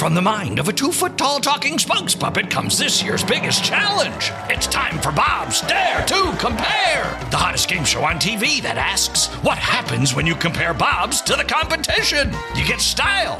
From the mind of a 2-foot-tall talking spokes puppet comes this year's biggest challenge. It's time for Bob's Dare to Compare, the hottest game show on TV that asks, what happens when you compare Bob's to the competition? You get style.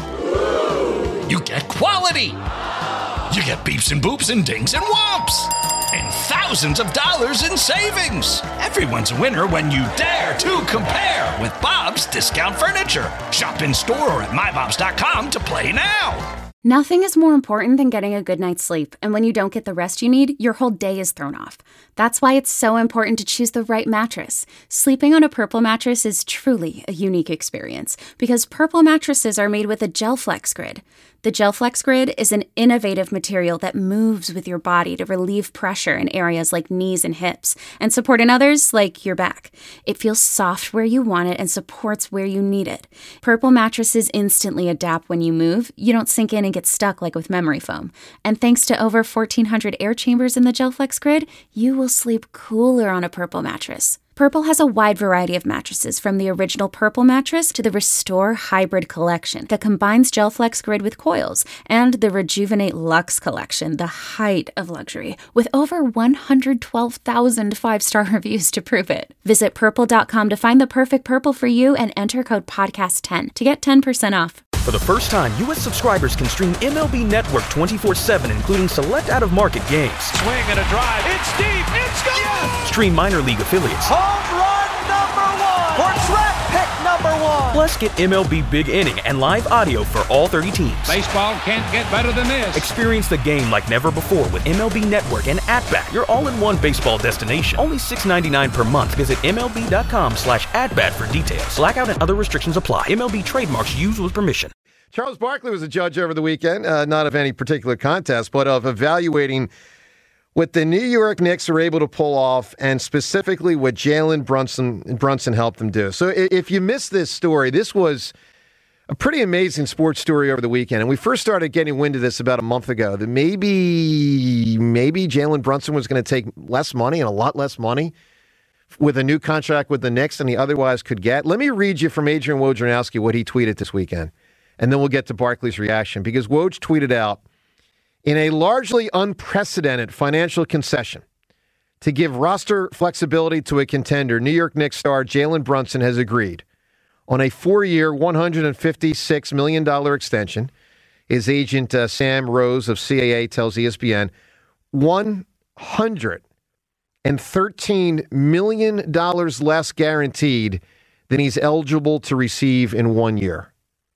You get quality. You get beeps and boops and dings and whomps. And thousands of dollars in savings. Everyone's a winner when you dare to compare with Bob's Discount Furniture. Shop in store or at mybobs.com to play now. Nothing is more important than getting a good night's sleep, and when you don't get the rest you need, your whole day is thrown off. That's why it's so important to choose the right mattress. Sleeping on a Purple mattress is truly a unique experience, because Purple mattresses are made with a GelFlex Grid. The GelFlex Grid is an innovative material that moves with your body to relieve pressure in areas like knees and hips, and support in others like your back. It feels soft where you want it and supports where you need it. Purple mattresses instantly adapt when you move. You don't sink in and get stuck like with memory foam. And thanks to over 1,400 air chambers in the GelFlex Grid, you will sleep cooler on a Purple mattress. Purple has a wide variety of mattresses, from the original Purple mattress to the Restore Hybrid collection that combines GelFlex Grid with coils, and the Rejuvenate Luxe collection, the height of luxury, with over 112,000 five-star reviews to prove it. Visit purple.com to find the perfect Purple for you and enter code podcast10 to get 10% off. For the first time, U.S. subscribers can stream MLB Network 24/7, including select out-of-market games. Swing and a drive. It's deep. It's gone. Yes! Stream minor league affiliates. Home run number 1. Or draft pick number 1. Plus, get MLB Big Inning and live audio for all 30 teams. Baseball can't get better than this. Experience the game like never before with MLB Network and At-Bat, your all-in-one baseball destination. Only $6.99 per month. Visit MLB.com/AtBat for details. Blackout and other restrictions apply. MLB trademarks used with permission. Charles Barkley was a judge over the weekend, not of any particular contest, but of evaluating what the New York Knicks are able to pull off, and specifically what Jalen Brunson helped them do. So if you missed this story, this was a pretty amazing sports story over the weekend. And we first started getting wind of this about a month ago, that maybe Jalen Brunson was going to take less money, and a lot less money, with a new contract with the Knicks than he otherwise could get. Let me read you from Adrian Wojnarowski what he tweeted this weekend, and then we'll get to Barkley's reaction. Because Woj tweeted out, in a largely unprecedented financial concession to give roster flexibility to a contender, New York Knicks star Jalen Brunson has agreed on a 4-year, $156 million extension. His agent, Sam Rose of CAA, tells ESPN, $113 million less guaranteed than he's eligible to receive in 1 year.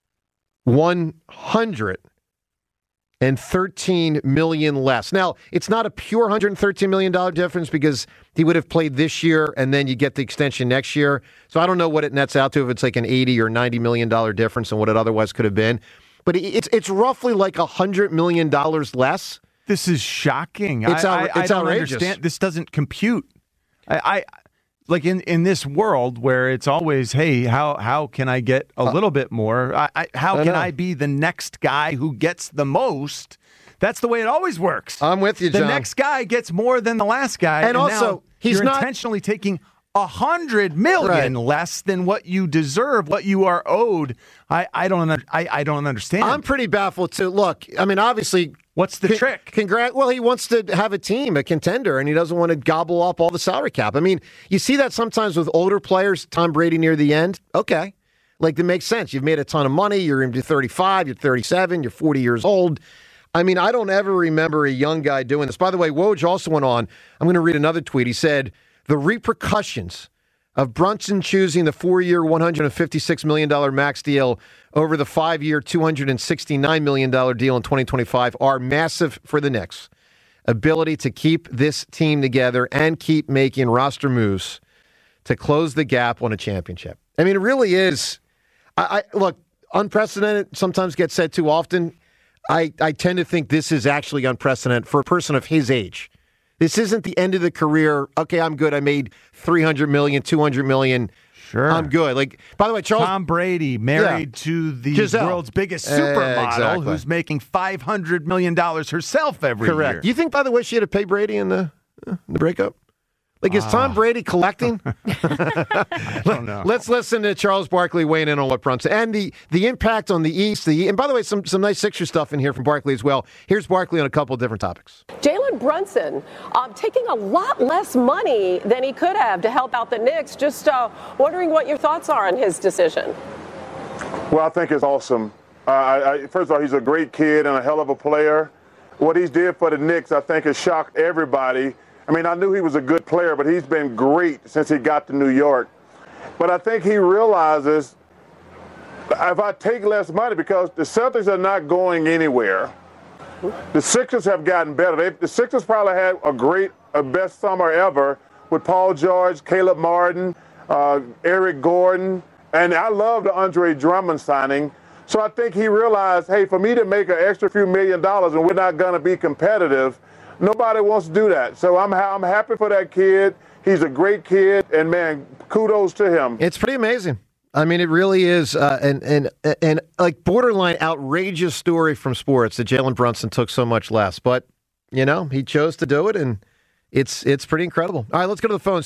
$113 million less. Now, it's not a pure $113 million difference, because he would have played this year and then you get the extension next year. So I don't know what it nets out to, if it's like an $80 or $90 million difference than what it otherwise could have been. But it's roughly like $100 million less. This is shocking. It's I don't outrageous. understand. This doesn't compute. I like in this world where it's always, hey, how can I get a little bit more? How can I be the next guy who gets the most? That's the way it always works. I'm with you, John. The next guy gets more than the last guy, and also now he's you're not intentionally taking $100 million less than what you deserve, what you are owed. I don't understand. I'm pretty baffled too. Look, I mean, obviously, what's the trick? Well, he wants to have a team, a contender, and he doesn't want to gobble up all the salary cap. I mean, you see that sometimes with older players. Tom Brady near the end. Okay, like, that makes sense. You've made a ton of money. You're into 35. You're 37. You're 40 years old. I mean, I don't ever remember a young guy doing this. By the way, Woj also went on. I'm going to read another tweet. He said, the repercussions of Brunson choosing the 4-year, $156 million max deal over the 5-year, $269 million deal in 2025 are massive for the Knicks' ability to keep this team together and keep making roster moves to close the gap on a championship. I mean, it really is. Look, unprecedented sometimes gets said too often. I tend to think this is actually unprecedented for a person of his age. This isn't the end of the career. Okay, I'm good. I made $300 million, $200 million. Sure. I'm good. Like, by the way, Charles. Tom Brady married to the Giselle. World's biggest supermodel, Exactly. who's making $500 million herself every year. Correct. You think, by the way, she had to pay Brady in the breakup? Like, is Tom Brady collecting? I don't know. Let's listen to Charles Barkley weighing in on what Brunson and the impact on the East. And by the way, some nice Sixers stuff in here from Barkley as well. Here's Barkley on a couple of different topics. Jalen Brunson taking a lot less money than he could have to help out the Knicks. Just wondering what your thoughts are on his decision. Well, I think it's awesome. First of all, he's a great kid and a hell of a player. What he did for the Knicks, I think, has shocked everybody. I mean, I knew he was a good player, but he's been great since he got to New York. But I think he realizes if I take less money, because the Celtics are not going anywhere. The Sixers have gotten better. The Sixers probably had a best summer ever with Paul George, Caleb Martin, Eric Gordon, and I love the Andre Drummond signing. So I think he realized, hey, for me to make an extra few $1 million and we're not going to be competitive, nobody wants to do that. So I'm happy for that kid. He's a great kid, and, man, kudos to him. It's pretty amazing. I mean, it really is an like borderline outrageous story from sports that Jalen Brunson took so much less. But, you know, he chose to do it, and it's pretty incredible. All right, let's go to the phones,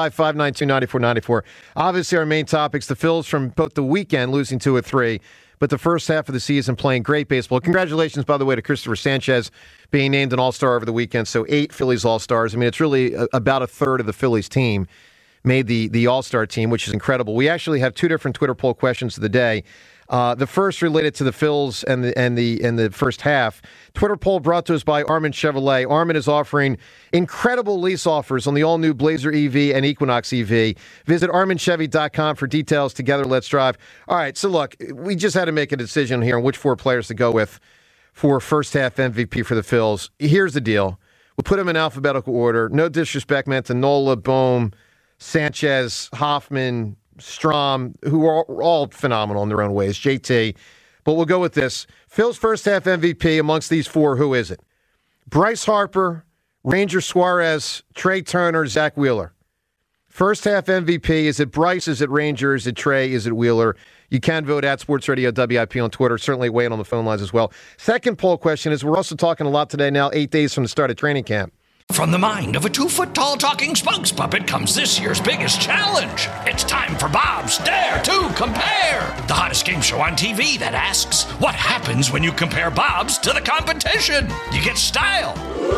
215-592-9494. Obviously, our main topics, the Phils from both the weekend, losing 2-3, but the first half of the season playing great baseball. Congratulations, by the way, to Christopher Sanchez being named an All-Star over the weekend. So 8 Phillies All-Stars. I mean, it's really about a third of the Phillies team made the All-Star team, which is incredible. We actually have 2 different Twitter poll questions of the day. The first related to the Phils and the first half. Twitter poll brought to us by Armin Chevrolet. Armin is offering incredible lease offers on the all-new Blazer EV and Equinox EV. Visit ArminChevy.com for details. Together, let's drive. All right, so look, we just had to make a decision here on which 4 players to go with for first half MVP for the Phils. Here's the deal. We'll put them in alphabetical order. No disrespect meant to Nola, Bohm, Sanchez, Hoffman, Strom, who are all phenomenal in their own ways, JT. But we'll go with this. Phil's first half MVP amongst these 4, who is it? Bryce Harper, Ranger Suarez, Trey Turner, Zach Wheeler. First half MVP, is it Bryce, is it Ranger, is it Trey, is it Wheeler? You can vote at Sports Radio WIP on Twitter. Certainly weigh in on the phone lines as well. Second poll question is, we're also talking a lot today now, 8 days from the start of training camp. From the mind of a 2-foot-tall talking spokes puppet comes this year's biggest challenge. It's time for Bob's Dare to Compare, the hottest game show on TV that asks, what happens when you compare Bob's to the competition? You get style.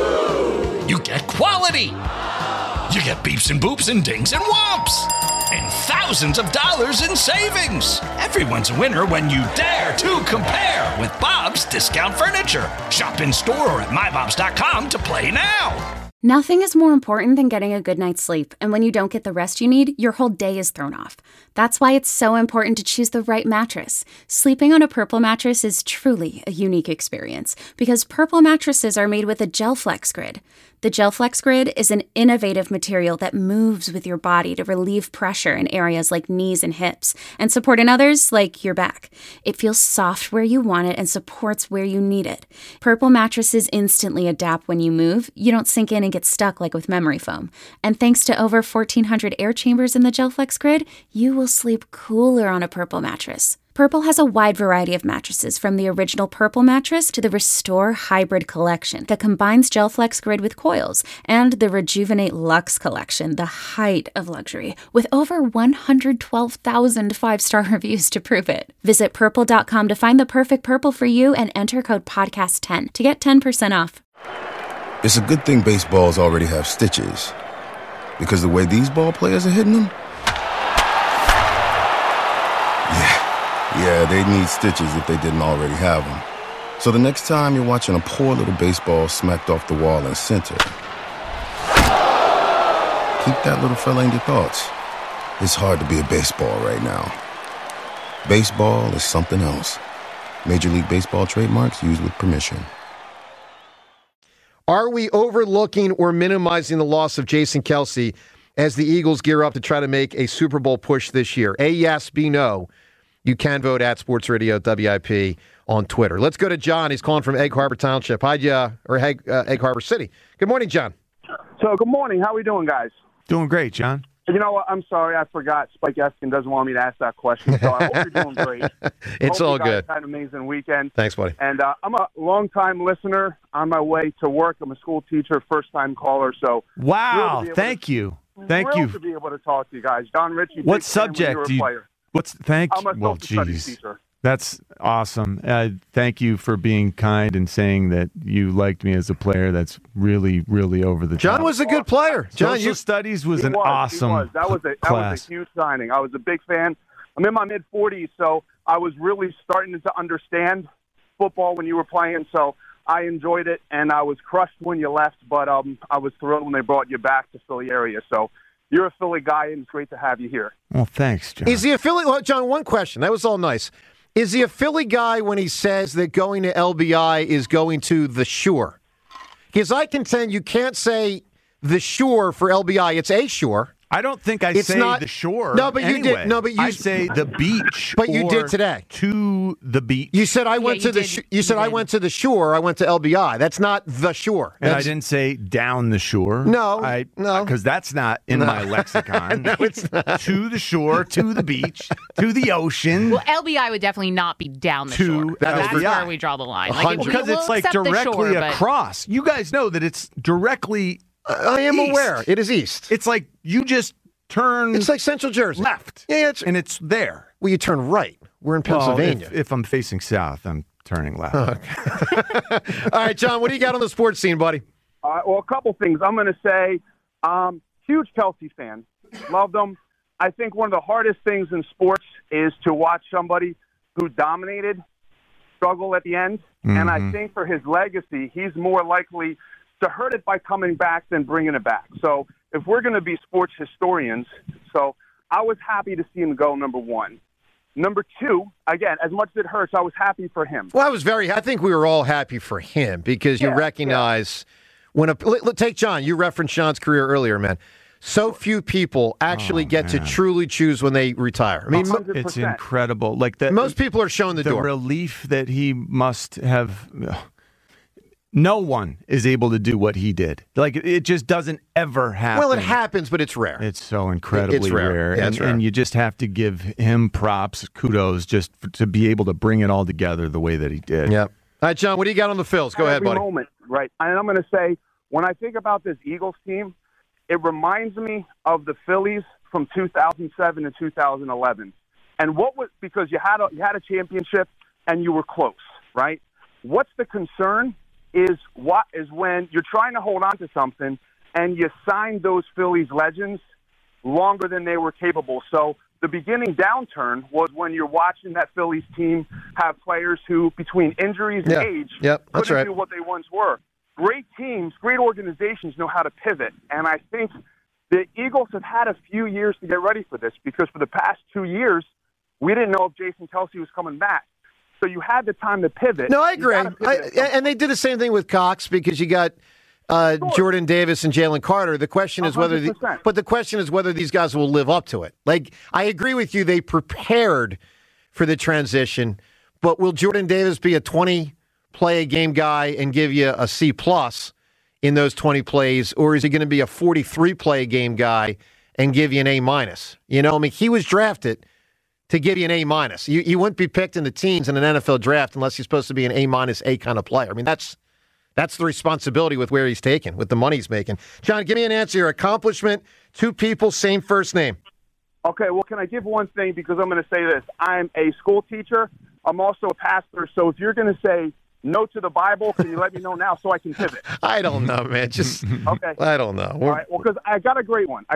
You get quality. You get beeps and boops and dings and whomps. And thousands of dollars in savings. Everyone's a winner when you dare to compare with Bob's Discount Furniture. Shop in store or at mybobs.com to play now. Nothing is more important than getting a good night's sleep, and when you don't get the rest you need, your whole day is thrown off. That's why it's so important to choose the right mattress. Sleeping on a Purple mattress is truly a unique experience, because Purple mattresses are made with a GelFlex Grid. The GelFlex Grid is an innovative material that moves with your body to relieve pressure in areas like knees and hips, and support in others like your back. It feels soft where you want it and supports where you need it. Purple mattresses instantly adapt when you move. You don't sink in and get stuck like with memory foam. And thanks to over 1,400 air chambers in the GelFlex Grid, you will sleep cooler on a Purple mattress. Purple has a wide variety of mattresses, from the original Purple mattress to the Restore Hybrid collection that combines GelFlex Grid with coils, and the Rejuvenate Luxe collection, the height of luxury, with over 112,000 5-star reviews to prove it. Visit Purple.com to find the perfect Purple for you and enter code PODCAST10 to get 10% off. It's a good thing baseballs already have stitches, because the way these ball players are hitting them, yeah, they'd need stitches if they didn't already have them. So the next time you're watching a poor little baseball smacked off the wall in center, keep that little fella in your thoughts. It's hard to be a baseball right now. Baseball is something else. Major League Baseball trademarks used with permission. Are we overlooking or minimizing the loss of Jason Kelce as the Eagles gear up to try to make a Super Bowl push this year? A, yes, B, no. You can vote at Sports Radio WIP on Twitter. Let's go to John. He's calling from Egg Harbor Township. Egg Harbor City. Good morning, John. So, good morning. How are we doing, guys? Doing great, John. You know what? I'm sorry. I forgot. Spike Eskin doesn't want me to ask that question, so I hope you're doing great. It's all good. Had an amazing weekend. Thanks, buddy. And I'm a long-time listener on my way to work. I'm a school teacher, first-time caller. So wow, thank you. Thank you. To be able to talk to you guys. John Ritchie. What subject do you? I'm a well, social studies geez. teacher. That's awesome. Thank you for being kind and saying that you liked me as a player. That's really, really over the top. John was a good player. John, Social studies was an awesome That was a huge signing. I was a big fan. I'm in my mid-40s, so I was really starting to understand football when you were playing, so I enjoyed it, and I was crushed when you left, but I was thrilled when they brought you back to Philly area. So you're a Philly guy, and it's great to have you here. Well, thanks, John. Is he a Philly? Well, John, one question. That was all nice. Is he a Philly guy when he says that going to LBI is going to the Shore? Because I contend you can't say the Shore for LBI. It's a Shore. I don't think I say the Shore. No, but you anyway. did. No, but you I say the beach. But you did today. To the beach. You said I went to the. You said I went to the Shore. I went to LBI. That's not the Shore. And I didn't say down the shore. No, because that's not in my lexicon. No, it's not. To the shore, to the beach, to the ocean. Well, LBI would definitely not be down the shore. That's where we draw the line. Because it's like directly across. You guys know that it's directly. I am aware. It is east. It's like you just turn. It's like Central Jersey. Left. Yeah, and it's there. Well, you turn right. We're in Pennsylvania. Well, if I'm facing south, I'm turning left. Okay. All right, John, what do you got on the sports scene, buddy? Well, a couple things. I'm going to say, huge Kelsey fan. Loved him. I think one of the hardest things in sports is to watch somebody who dominated struggle at the end. Mm-hmm. And I think for his legacy, he's more likely to hurt it by coming back than bringing it back. So if we're going to be sports historians, so I was happy to see him go, number one. Number two, again, as much as it hurts, I was happy for him. Well, I think we were all happy for him because you recognize when take John, you referenced John's career earlier, man. So few people actually get to truly choose when they retire. I mean, 100%. It's incredible. Like most people are shown the door. The relief that he must have. No one is able to do what he did. Like, it just doesn't ever happen. Well, it happens, but it's rare. It's so incredibly rare. Yeah, and you just have to give him props, kudos, just to be able to bring it all together the way that he did. Yeah. All right, John, what do you got on the Phils? Go ahead, buddy. Moment, right. And I'm going to say, when I think about this Eagles team, it reminds me of the Phillies from 2007 to 2011. And because you had a championship and you were close, right? What's the concern? Is when you're trying to hold on to something and you sign those Phillies legends longer than they were capable. So the beginning downturn was when you're watching that Phillies team have players who, between injuries and age, couldn't do what they once were. Great teams, great organizations know how to pivot. And I think the Eagles have had a few years to get ready for this because for the past 2 years, we didn't know if Jason Kelce was coming back. So you had the time to pivot. No, I agree. And they did the same thing with Cox because you got Jordan Davis and Jalen Carter. The question is 100%. But the question is whether these guys will live up to it. Like, I agree with you. They prepared for the transition, but will Jordan Davis be a 20-play-a-game guy and give you a C+ in those 20 plays, or is he going to be a 43-play-a-game guy and give you an A-? You know, I mean, he was drafted to give you an A-. You wouldn't be picked in the teens in an NFL draft unless he's supposed to be an A- A kind of player. I mean, that's the responsibility with where he's taken, with the money he's making. John, give me an answer. Your accomplishment, 2 people, same first name. Okay, well, can I give one thing? Because I'm going to say this. I'm a school teacher. I'm also a pastor. So if you're going to say no to the Bible, can you let me know now so I can pivot? I don't know, man. Just okay. I don't know. All right, well, because I got a great one. But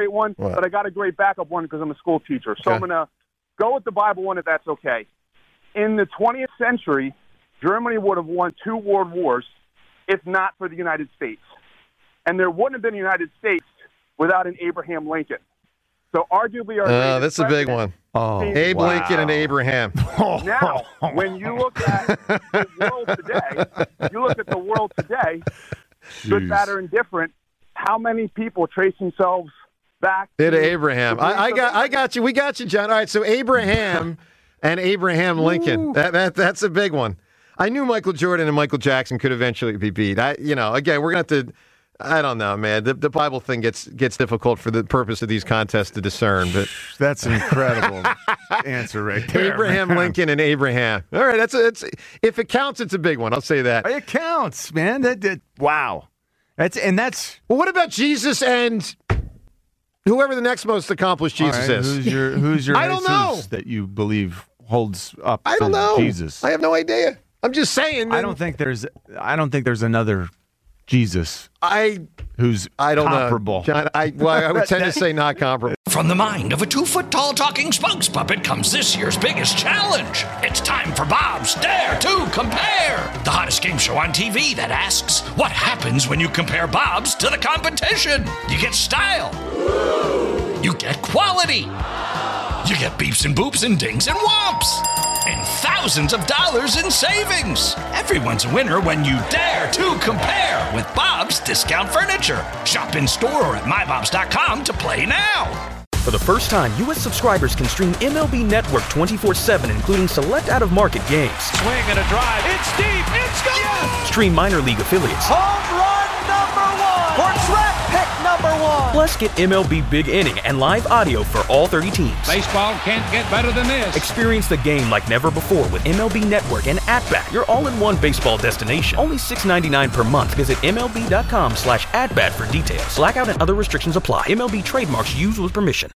I got a great backup one because I'm a school teacher. So I'm going to go with the Bible one if that's okay. In the 20th century, Germany would have won 2 world wars if not for the United States. And there wouldn't have been a United States without an Abraham Lincoln. So arguably our that's a big one. Abe Lincoln and Abraham. Now, when you look at the world today, good, bad, or indifferent, how many people trace themselves back to Abraham? I got you. We got you, John. All right, so Abraham and Abraham Lincoln. That's a big one. I knew Michael Jordan and Michael Jackson could eventually be beat. Again, we're going to have to. I don't know, man. The Bible thing gets difficult for the purpose of these contests to discern. But that's an incredible answer right there. Abraham Lincoln and Abraham. All right, that's if it counts, it's a big one. I'll say that. It counts, man. Wow. That's Well, what about Jesus and Whoever the next most accomplished Jesus is. Who's your I don't know. that you believe holds up I don't for know. Jesus? I have no idea. I'm just saying. I don't think there's another Jesus who's comparable. John, I would tend to say not comparable. From the mind of a 2-foot-tall talking spokes puppet comes this year's biggest challenge. It's time for Bob's Dare to Compare, the hottest game show on TV that asks, what happens when you compare Bob's to the competition? You get style. You get quality. You get beeps and boops and dings and whomps. And thousands of dollars in savings. Everyone's a winner when you dare to compare with Bob's Discount Furniture. Shop in store or at mybobs.com to play now. For the first time, U.S. subscribers can stream MLB Network 24/7, including select out-of-market games. Swing and a drive. It's deep. It's gone. Yes. Stream minor league affiliates. Home run number 1. For draft pick number 1. Plus, get MLB Big Inning and live audio for all 30 teams. Baseball can't get better than this. Experience the game like never before with MLB Network and At-Bat, your all-in-one baseball destination. Only $6.99 per month. Visit MLB.com/AtBat for details. Blackout and other restrictions apply. MLB trademarks used with permission.